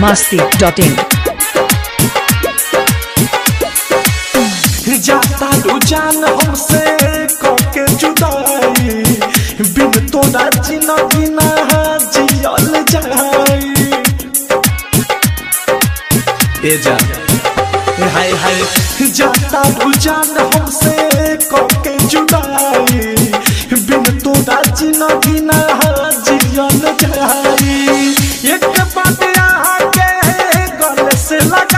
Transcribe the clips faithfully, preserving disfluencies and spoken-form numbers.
मस्ती dot इन। जाता रुझान हमसे कके जुदाई, बिन तोरा जीना बिना जियल जाई। ए जा हाय हाय जाता रुझान हमसे कके जुदाई, बिन तोरा जीना बिना जियल जाई। एक बात यहाँ के गले से लगा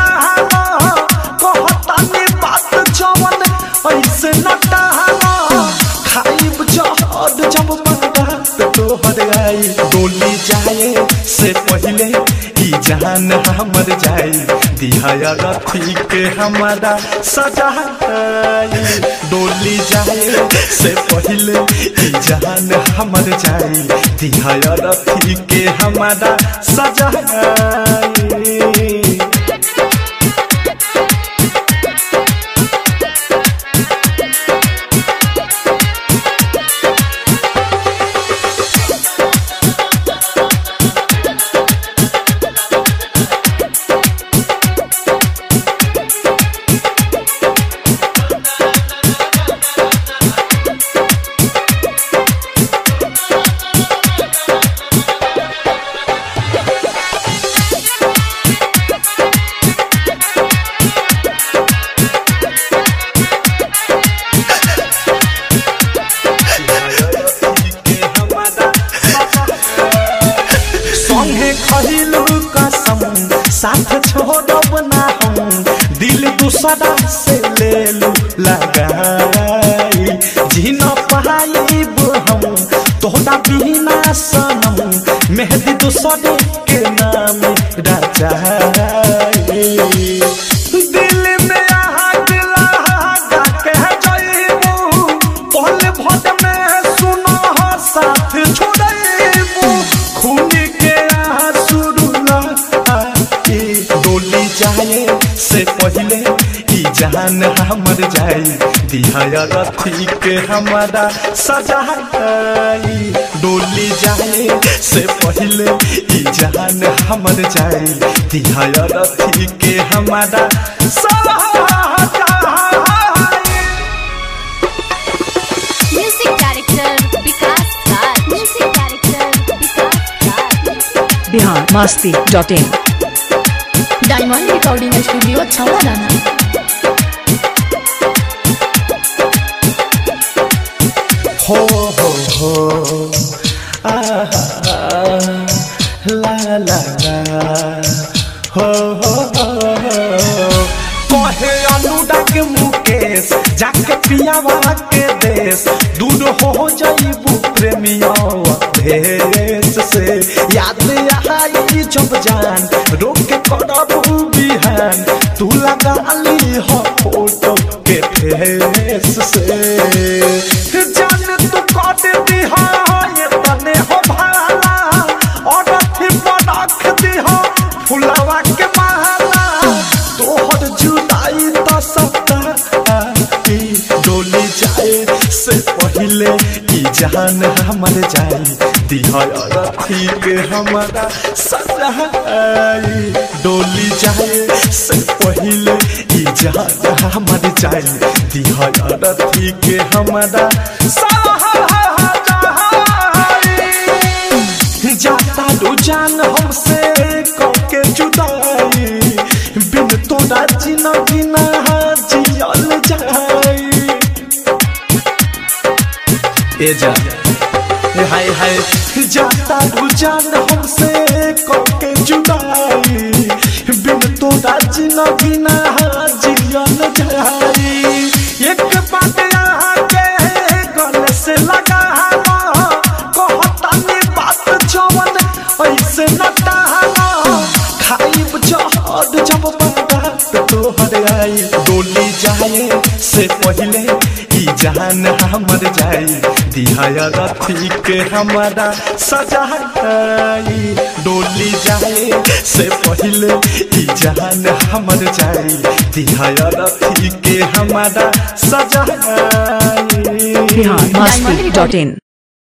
ऐसे नटाना खाइब जहर जब बारात तोहर आई। डोली जाए से पहले ई जान हमर जाई, दिहाया रथी के हमारा सजाई। डोली जाए से पहले ई जान हमर जाई, दिहाया रथी के हमारा सजाई। साथ छोड़ब ना हम, दिल दूसरा से ले लू लगाई। जी न पाइब हम तोहरा बिना सनम, मेहदी दूसरे के नाम रचाई। दिल में आग लगा के जइबू, पल भर में सुनो साथ छोड़बू। खून के आंसू डोली जाए से पहले ई जान हमर जाई, दिहाया रथी के हमारा सजाई। डोली जाए से पहले ई जान हमर जाई, दिहाया रथी के हमारा सजाई। Music director Vikas Raj, music director Vikas Raj. Bihar Masti dot in. Diamond recording studio Chhawlana. हो हो हो आ ला ला ला हो हो कहे अनुराग मुकेश जाके पियावा के देश, दूर हो जाइबू प्रेमिया देश से। याद आई जब जान रोक के करबू बिहान, तू लगा ली हो फोटो के फेस से। जान तू काट दी हो ये तने हो भाला, और फिर रख दी हो फुलवा के माला। तोहर जुदाई तो सबका डोली जाए से पहले ई जान हमर जाई, दिहाया रथी के हमारा सजाई। डोली जाए से पहले ई जान हमर जाई, दिहाया रथी के हमारा सजाई। जाता रुझान हमसे कके जुदाई, बिन तोरा जीना बिना जियल जाई। ए जा हाय हाय जाता रुझान हमसे कके जुदाई, बिन तोरा जीना बिना जियल जाई। एक बात यहाँ के गले से लगा कहतानी बात जवन ऐसे नटाना खाइब जहर जब बारात तोहर आई। डोली जाए से पहले ई जान हमर जाई, दिहाया रथी के हमारा सजाई। डोली जाए से पहले ई जान हमर जाई, दिहाया रथी के हमारा सजाई। बिहार मस्ती डॉट इन।